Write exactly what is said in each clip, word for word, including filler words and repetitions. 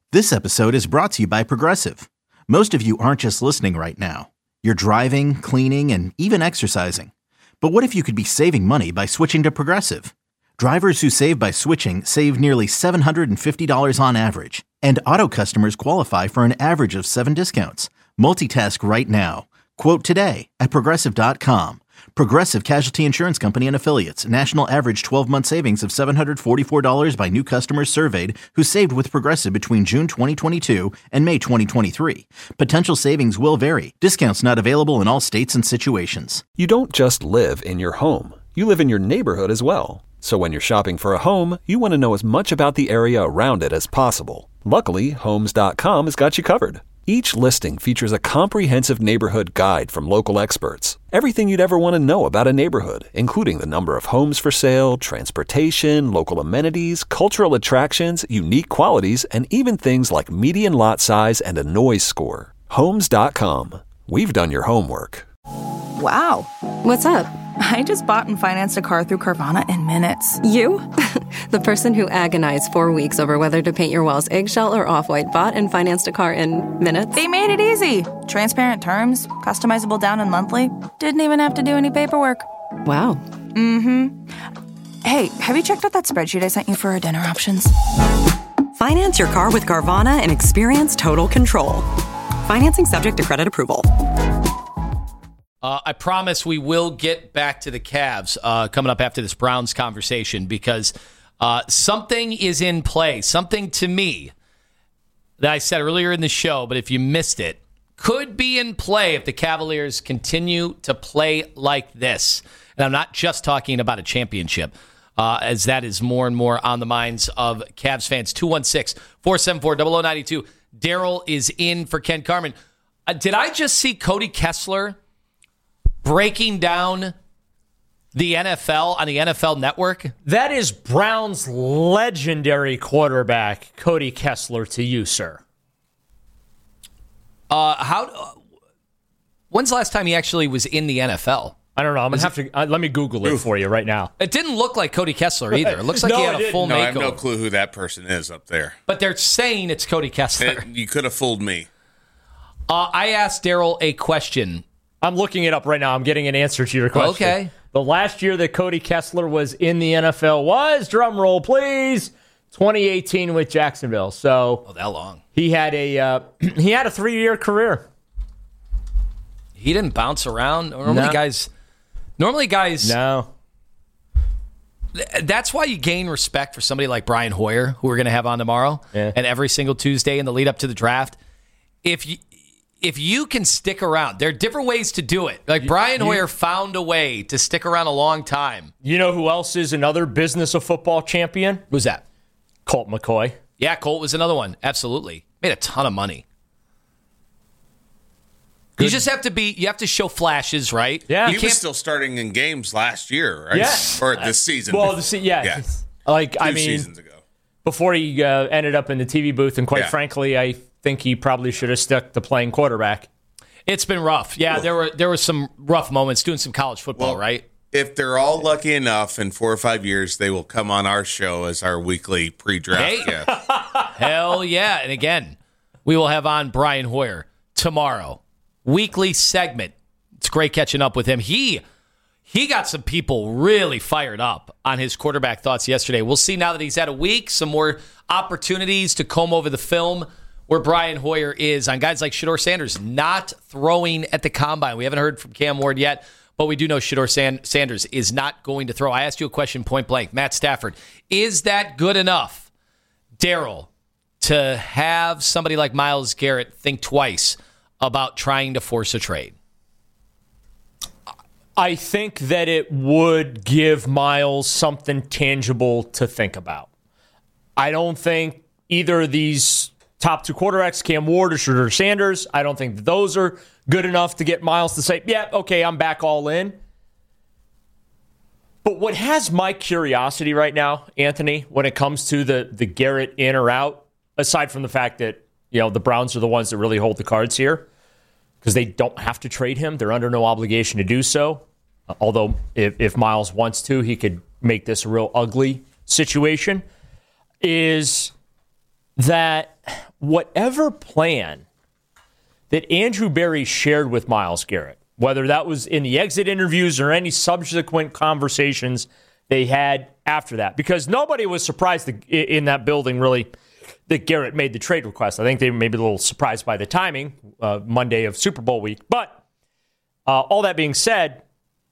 This episode is brought to you by Progressive. Most of you aren't just listening right now. You're driving, cleaning, and even exercising. But what if you could be saving money by switching to Progressive? Drivers who save by switching save nearly seven hundred fifty dollars on average. And auto customers qualify for an average of seven discounts. Multitask right now. Quote today at Progressive dot com. Progressive Casualty Insurance Company and Affiliates. National average twelve-month savings of seven hundred forty-four dollars by new customers surveyed who saved with Progressive between June twenty twenty-two and May twenty twenty-three. Potential savings will vary. Discounts not available in all states and situations. You don't just live in your home. You live in your neighborhood as well. So when you're shopping for a home, you want to know as much about the area around it as possible. Luckily, Homes dot com has got you covered. Each listing features a comprehensive neighborhood guide from local experts. Everything you'd ever want to know about a neighborhood, including the number of homes for sale, transportation, local amenities, cultural attractions, unique qualities, and even things like median lot size and a noise score. Homes dot com. We've done your homework. Wow. What's up? I just bought and financed a car through Carvana in minutes. You? The person who agonized four weeks over whether to paint your walls eggshell or off-white bought and financed a car in minutes? They made it easy. Transparent terms, customizable down and monthly. Didn't even have to do any paperwork. Wow. Mm-hmm. Hey, have you checked out that spreadsheet I sent you for our dinner options? Finance your car with Carvana and experience total control. Financing subject to credit approval. Uh, I promise we will get back to the Cavs uh, coming up after this Browns conversation because uh, something is in play. Something to me that I said earlier in the show, but if you missed it, could be in play if the Cavaliers continue to play like this. And I'm not just talking about a championship, uh, as that is more and more on the minds of Cavs fans. two one six, four seven four, zero zero nine two. Daryl is in for Ken Carman. Uh, did I just see Cody Kessler breaking down the N F L on the N F L Network? That is Brown's legendary quarterback, Cody Kessler, to you, sir. Uh, how? Uh, when's the last time he actually was in the N F L? I don't know. I'm going to have to... Uh, let me Google it for you right now. It didn't look like Cody Kessler either. It looks like no, he had a full no, makeover. I have no clue who that person is up there. But they're saying it's Cody Kessler. It, you could have fooled me. Uh, I asked Daryl a question. I'm looking it up right now. I'm getting an answer to your question. Okay. The last year that Cody Kessler was in the N F L was, drum roll please, twenty eighteen with Jacksonville. So oh, that long. He had a uh, he had a three-year career. He didn't bounce around. Normally no. guys Normally guys No. That's why you gain respect for somebody like Brian Hoyer, who we're going to have on tomorrow, yeah. and every single Tuesday in the lead up to the draft. If you If you can stick around, there are different ways to do it. Like Brian Hoyer found a way to stick around a long time. You know who else is another business of football champion? Who's that? Colt McCoy. Yeah, Colt was another one. Absolutely. Made a ton of money. Good. You just have to be, you have to show flashes, right? Yeah. He was still starting in games last year, right? Yeah. Or this season. Well, the se- yeah. yeah. Like, Two I mean, seasons ago. Before he uh, ended up in the T V booth, and quite yeah. frankly, I think he probably should have stuck to playing quarterback. It's been rough. Yeah, there were there were some rough moments doing some college football, well, right? If they're all lucky enough, in four or five years, they will come on our show as our weekly pre-draft hey. guest. Hell yeah. And again, we will have on Brian Hoyer tomorrow. Weekly segment. It's great catching up with him. He he got some people really fired up on his quarterback thoughts yesterday. We'll see now that he's had a week, some more opportunities to comb over the film where Brian Hoyer is on guys like Shedeur Sanders not throwing at the combine. We haven't heard from Cam Ward yet, but we do know Shedeur San- Sanders is not going to throw. I asked you a question point blank. Matt Stafford, is that good enough, Daryl, to have somebody like Myles Garrett think twice about trying to force a trade? I think that it would give Myles something tangible to think about. I don't think either of these top two quarterbacks, Cam Ward or Shedeur Sanders, I don't think those are good enough to get Myles to say, yeah, okay, I'm back all in. But what has my curiosity right now, Anthony, when it comes to the, the Garrett in or out, aside from the fact that, you know, the Browns are the ones that really hold the cards here, because they don't have to trade him. They're under no obligation to do so. Although if, if Myles wants to, he could make this a real ugly situation. Is that whatever plan that Andrew Berry shared with Myles Garrett, whether that was in the exit interviews or any subsequent conversations they had after that, because nobody was surprised in that building, really, that Garrett made the trade request. I think they were maybe a little surprised by the timing, uh, Monday of Super Bowl week. But uh, all that being said,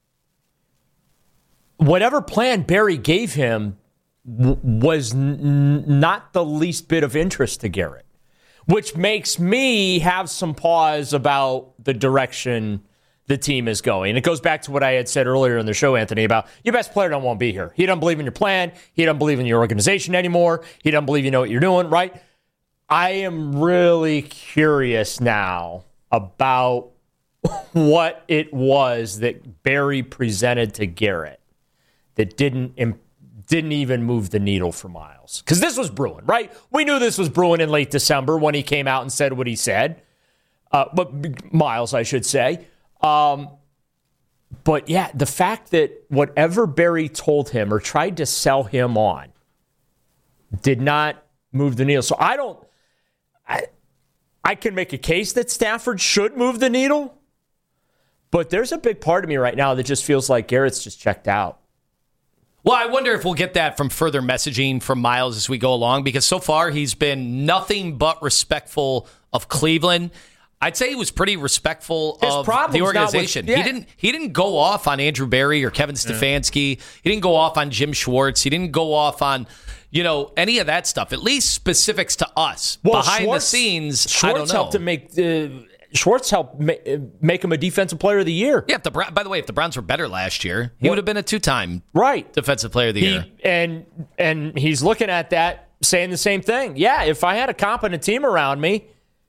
whatever plan Berry gave him w- was n- not the least bit of interest to Garrett, which makes me have some pause about the direction the team is going. It goes back to what I had said earlier in the show, Anthony, about your best player don't want to be here. He doesn't believe in your plan. He doesn't believe in your organization anymore. He doesn't believe you know what you're doing, right? I am really curious now about what it was that Berry presented to Garrett that didn't didn't even move the needle for Myles. Because this was brewing, right? We knew this was brewing in late December when he came out and said what he said. Uh, but Myles, I should say. Um, but yeah, the fact that whatever Berry told him or tried to sell him on did not move the needle. So I don't, I, I can make a case that Stafford should move the needle, but there's a big part of me right now that just feels like Garrett's just checked out. Well, I wonder if we'll get that from further messaging from Myles as we go along, because so far he's been nothing but respectful of Cleveland. I'd say he was pretty respectful His of problem's the not organization. with- yeah. He didn't. He didn't go off on Andrew Berry or Kevin Stefanski. He didn't go off on Jim Schwartz. He didn't go off on, you know, any of that stuff. At least specifics to us. Well, Behind Schwartz- the scenes, Schwartz I don't know. helped to make uh, Schwartz helped ma- make him a defensive player of the year. Yeah. If the Bra- by the way, if the Browns were better last year, he What- would have been a two-time Right. defensive player of the He, year. and and he's looking at that, saying the same thing. Yeah, if I had a competent team around me,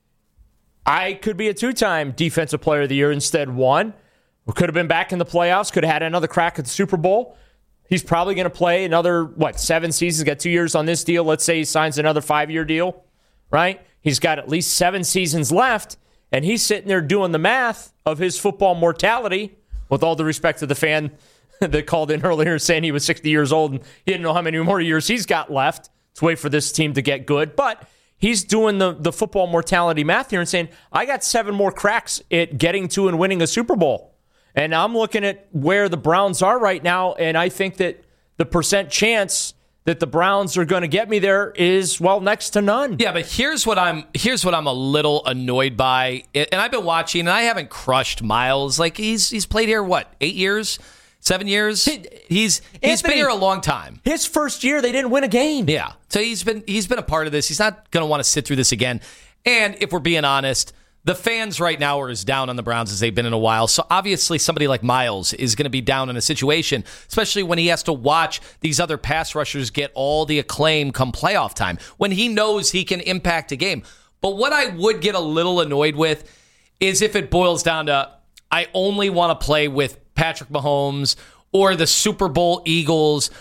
I could be a two-time defensive player of the year instead one. We could have been back in the playoffs, could have had another crack at the Super Bowl. He's probably going to play another, what, seven seasons, got two years on this deal. Let's say he signs another five-year deal, right? He's got at least seven seasons left, and he's sitting there doing the math of his football mortality, with all the respect to the fan that called in earlier saying he was sixty years old and he didn't know how many more years he's got left to wait for this team to get good. But he's doing the, the football mortality math here and saying, I got seven more cracks at getting to and winning a Super Bowl. And I'm looking at where the Browns are right now, and I think that the percent chance that the Browns are going to get me there is, well, next to none. Yeah, but here's what I'm here's what I'm a little annoyed by. And I've been watching, and I haven't crushed Myles. Like, he's he's played here, what, eight years? Seven years? He's he's Anthony, been here a long time. His first year, they didn't win a game. Yeah. So he's been he's been a part of this. He's not going to want to sit through this again. And if we're being honest, the fans right now are as down on the Browns as they've been in a while. So obviously somebody like Myles is going to be down in a situation, especially when he has to watch these other pass rushers get all the acclaim come playoff time, when he knows he can impact a game. But what I would get a little annoyed with is if it boils down to, I only want to play with Patrick Mahomes or the Super Bowl Eagles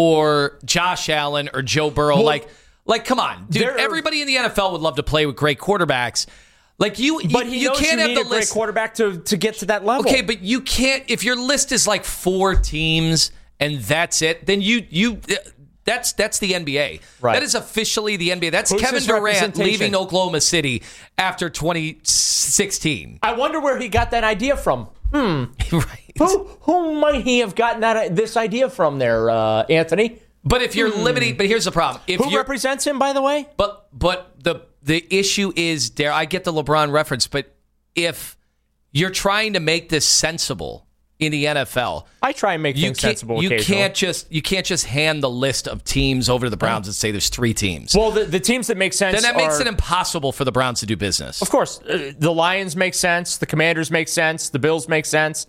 or Josh Allen or Joe Burrow. Well, like, like, come on, dude. there- Everybody in the N F L would love to play with great quarterbacks. Like you, But you, he you knows can't you have need the a great list. quarterback to, to get to that level. Okay, but you can't. If your list is like four teams and that's it, then you you. That's that's the N B A. Right. That is officially the N B A. That's Who's Kevin his Durant representation? leaving Oklahoma City after twenty sixteen. I wonder where he got that idea from. Hmm. Right. Who who might he have gotten that this idea from there, uh, Anthony? But if you're Hmm. limiting, but here's the problem. If Who you're, represents him, by the way? But but the the issue is there. I get the LeBron reference, but if you're trying to make this sensible in the N F L, I try and make you things can't, sensible. You occasionally. can't just you can't just hand the list of teams over to the Browns and say there's three teams. Well, the, the teams that make sense. Then that makes are, it impossible for the Browns to do business. Of course, uh, the Lions make sense. The Commanders make sense. The Bills make sense.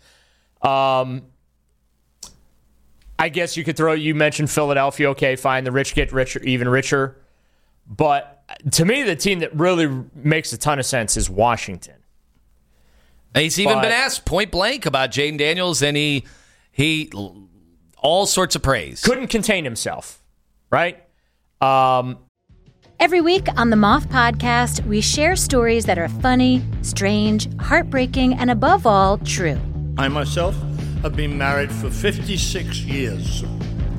Um, I guess you could throw. You mentioned Philadelphia. Okay, fine. The rich get richer, even richer. But to me, the team that really makes a ton of sense is Washington. He's even But- been asked point blank about Jaden Daniels, and he he all sorts of praise. Couldn't contain himself, right? Um, Every week on the Moth Podcast, we share stories that are funny, strange, heartbreaking, and above all, true. I myself have been married for fifty-six years.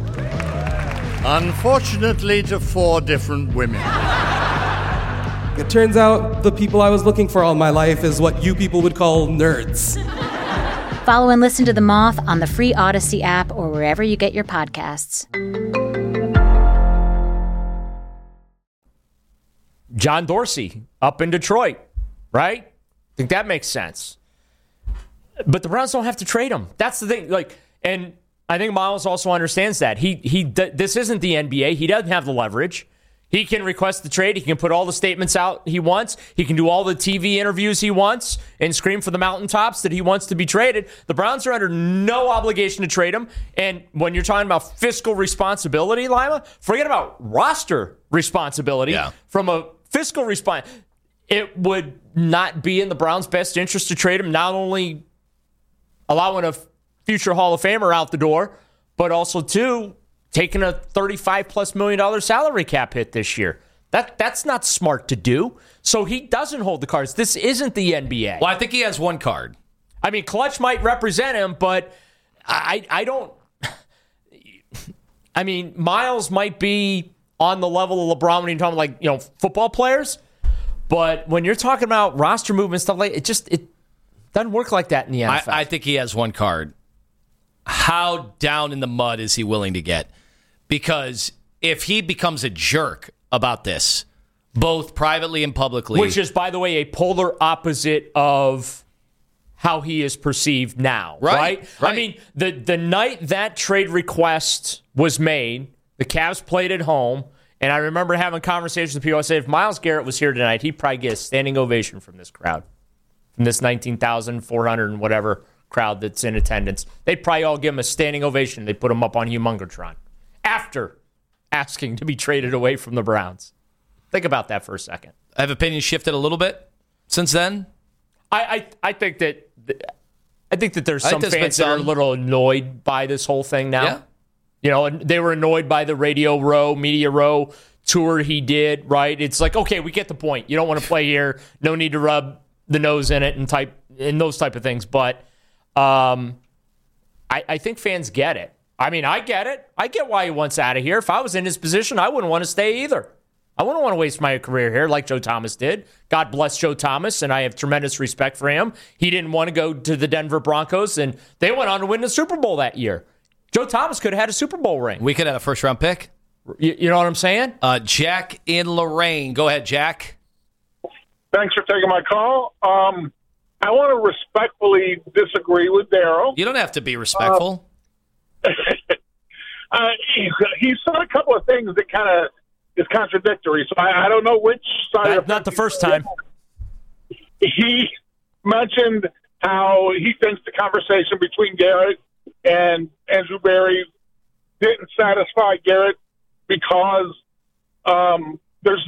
Unfortunately, to four different women. Get Turns out the people I was looking for all my life is what you people would call nerds. Follow and listen to The Moth on the free Odyssey app or wherever you get your podcasts. John Dorsey up in Detroit, right? I think that makes sense. But the Browns don't have to trade him. That's the thing. Like, and I think Miles also understands that. He he. This isn't the N B A. He doesn't have the leverage. He can request the trade. He can put all the statements out he wants. He can do all the T V interviews he wants and scream for the mountaintops that he wants to be traded. The Browns are under no obligation to trade him. And when you're talking about fiscal responsibility, Lima, forget about roster responsibility. Yeah. From a fiscal response, it would not be in the Browns' best interest to trade him, not only allowing a future Hall of Famer out the door, but also, too, taking a thirty-five plus million dollar salary cap hit this year. That That's not smart to do. So he doesn't hold the cards. This isn't the N B A. Well, I think he has one card. I mean, Clutch might represent him, but I, I don't... I mean, Miles might be on the level of LeBron when you're talking like, you know, football players, but when you're talking about roster movement stuff like it just it doesn't work like that in the N F L. I, I think he has one card. How down in the mud is he willing to get? Because if he becomes a jerk about this, both privately and publicly, which is, by the way, a polar opposite of how he is perceived now, right? Right. right. I mean, the the night that trade request was made, the Cavs played at home, and I remember having conversations with people. I said, if Myles Garrett was here tonight, he'd probably get a standing ovation from this crowd, from this nineteen thousand four hundred and whatever crowd that's in attendance. They'd probably all give him a standing ovation. They'd put him up on Humongatron after asking to be traded away from the Browns. Think about that for a second. Have opinions shifted a little bit since then? I I, I think that I think that there's I some think there's fans that are a some. little annoyed by this whole thing now. Yeah. You know, and they were annoyed by the Radio Row, Media Row tour he did, right? It's like, okay, we get the point. You don't want to play here. No need to rub the nose in it and type and those type of things. But um, I, I think fans get it. I mean, I get it. I get why he wants out of here. If I was in his position, I wouldn't want to stay either. I wouldn't want to waste my career here like Joe Thomas did. God bless Joe Thomas, and I have tremendous respect for him. He didn't want to go to the Denver Broncos, and they went on to win the Super Bowl that year. Joe Thomas could have had a Super Bowl ring. We could have a first-round pick. You, you know what I'm saying? Uh, Jack in Lorraine. Go ahead, Jack. Thanks for taking my call. Um, I want to respectfully disagree with Daryl. You don't have to be respectful. Uh, uh, he, he said a couple of things that kind of is contradictory, so I, I don't know which side. Not, of not the first time. He mentioned how he thinks the conversation between Garrett and Andrew Berry didn't satisfy Garrett because um, there's,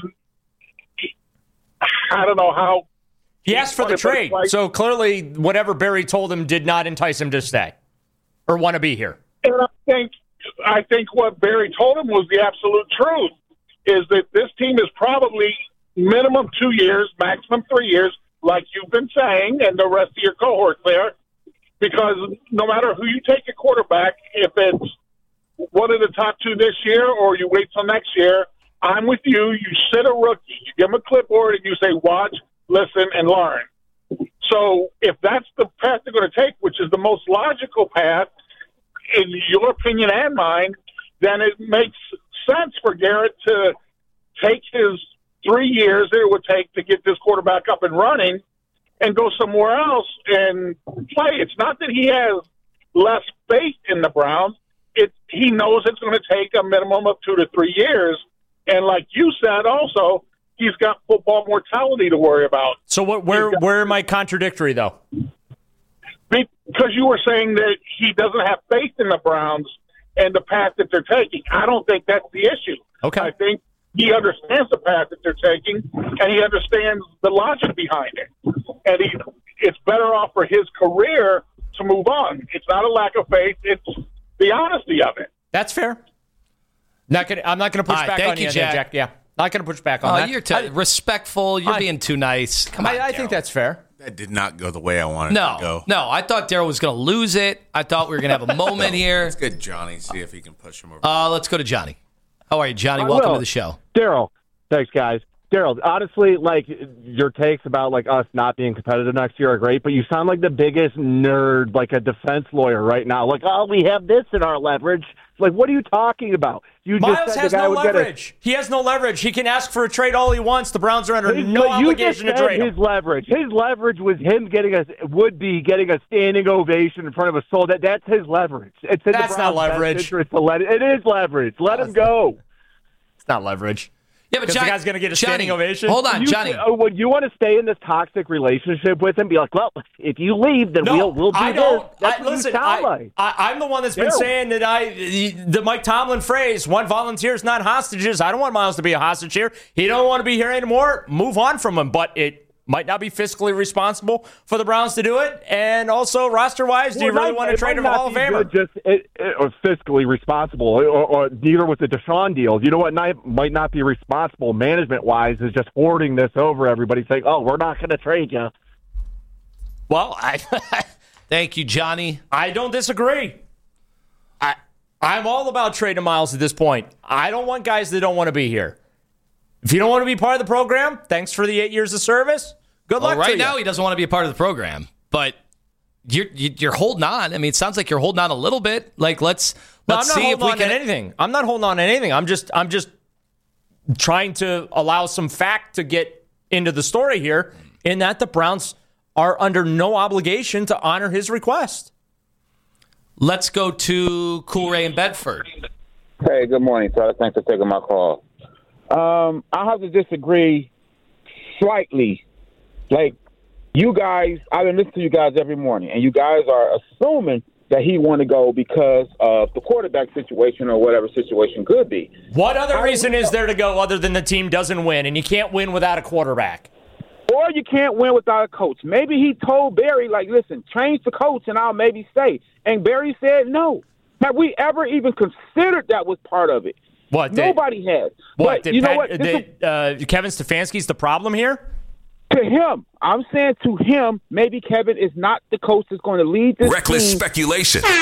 I don't know how. He asked for the trade, like, so clearly whatever Berry told him did not entice him to stay or want to be here. And I think, I think what Berry told him was the absolute truth, is that this team is probably minimum two years, maximum three years, like you've been saying, and the rest of your cohort there, because no matter who you take a quarterback, if it's one of the top two this year or you wait till next year, I'm with you. You sit a rookie, you give him a clipboard, and you say, watch, listen, and learn. So if that's the path they're going to take, which is the most logical path, in your opinion and mine, then it makes sense for Garrett to take his three years that it would take to get this quarterback up and running and go somewhere else and play. It's not that he has less faith in the Browns. It, he knows it's going to take a minimum of two to three years. And like you said also, he's got football mortality to worry about. So what? Where got, where am I contradictory, though? Because you were saying that he doesn't have faith in the Browns and the path that they're taking. I don't think that's the issue. Okay. I think he understands the path that they're taking, and he understands the logic behind it. And he, it's better off for his career to move on. It's not a lack of faith. It's the honesty of it. That's fair. Not gonna, I'm not going to push right, back on you, you, Jack. Jack. Yeah, not going to push back on oh, that. You're t- I, respectful. You're I, being too nice. Come on, I, I think that's fair. That did not go the way I wanted no, it to go. No, I thought Daryl was going to lose it. I thought we were going to have a moment here. Let's get Johnny, see if he can push him over. Uh, let's go to Johnny. How are you, Johnny? I Welcome will. to the show. Daryl, thanks, guys. Daryl, honestly, like, your takes about, like, us not being competitive next year are great, but you sound like the biggest nerd, like a defense lawyer right now. Like, oh, we have this in our leverage. Like, what are you talking about? You Miles just said has the guy no would leverage. Get a, he has no leverage. He can ask for a trade all he wants. The Browns are under his, no obligation you to trade his him. leverage. His leverage was him getting a would be getting a standing ovation in front of a soul. That that's his leverage. It's in That's the not Browns' best leverage. interest to let it. It is leverage. Let him go. It's not leverage. Yeah, but Because the Johnny, guy's going to get a Johnny, standing ovation. Hold on, You, Johnny. uh, would you want to stay in this toxic relationship with him? Be like, well, if you leave, then No, we'll we'll do I this. don't. That's I, what listen, you sound I, like. I, I'm the one that's been Daryl. saying that I the, the Mike Tomlin phrase, "Want volunteers, not hostages." I don't want Miles to be a hostage here. He don't want to be here anymore. Move on from him. But it might not be fiscally responsible for the Browns to do it. And also, roster-wise, do you Well, really it want to might- trade it him might a Hall not of be Famer? good, Just it, it, or fiscally responsible, or, or neither with the Deshaun deals. You know what not, might not be responsible management-wise is just hoarding this over everybody, saying, "Oh, we're not going to trade you." Well, I Thank you, Johnny. I don't disagree. I I'm all about trading Miles at this point. I don't want guys that don't want to be here. If you don't want to be part of the program, thanks for the eight years of service. Good Well, luck right to you. now, he doesn't want to be a part of the program, but you're you're holding on. I mean, it sounds like you're holding on a little bit. Like, let's No, let's I'm not see if holding we on can. to anything. I'm not holding on to anything. I'm just I'm just trying to allow some fact to get into the story here, in that the Browns are under no obligation to honor his request. Let's go to Cool Ray in Bedford. Hey, good morning, sir. Thanks for taking my call. Um, I have to disagree slightly. Like, you guys, I've been listening to you guys every morning, and you guys are assuming that he want to go because of the quarterback situation or whatever situation could be. What other reason is there to go other than the team doesn't win, and you can't win without a quarterback? Or you can't win without a coach. Maybe he told Barry, like, listen, change the coach and I'll maybe stay. And Barry said no. Have we ever even considered that was part of it? What? Did, Nobody has. What? But Did, you know Pat, what? This did uh, Kevin Stefanski's the problem here? To him, I'm saying to him, maybe Kevin is not the coach that's going to lead this Reckless team. speculation. So,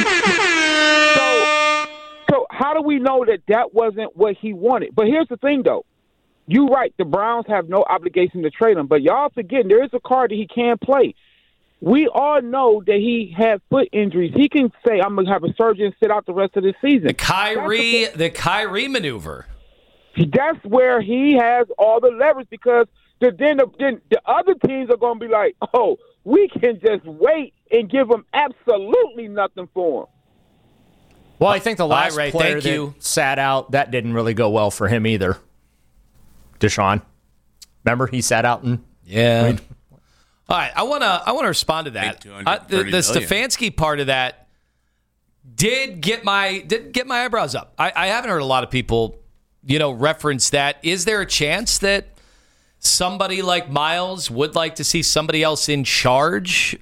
so how do we know that that wasn't what he wanted? But here's the thing, though. You're right. The Browns have no obligation to trade him. But y'all forgetting there is a card that he can play. We all know that he had foot injuries. He can say, I'm going to have a surgeon and sit out the rest of the season. The Kyrie, the Kyrie maneuver. That's where he has all the leverage, because the, then, the, then the other teams are going to be like, oh, we can just wait and give him absolutely nothing for him. Well, I think the last Ray, player thank that you. sat out, that didn't really go well for him either. Deshaun. Remember, he sat out and Yeah. Wait. All right, I want to I want to respond to that. Uh, the the Stefanski part of that did get my did get my eyebrows up. I, I haven't heard a lot of people, you know, reference that. Is there a chance that somebody like Miles would like to see somebody else in charge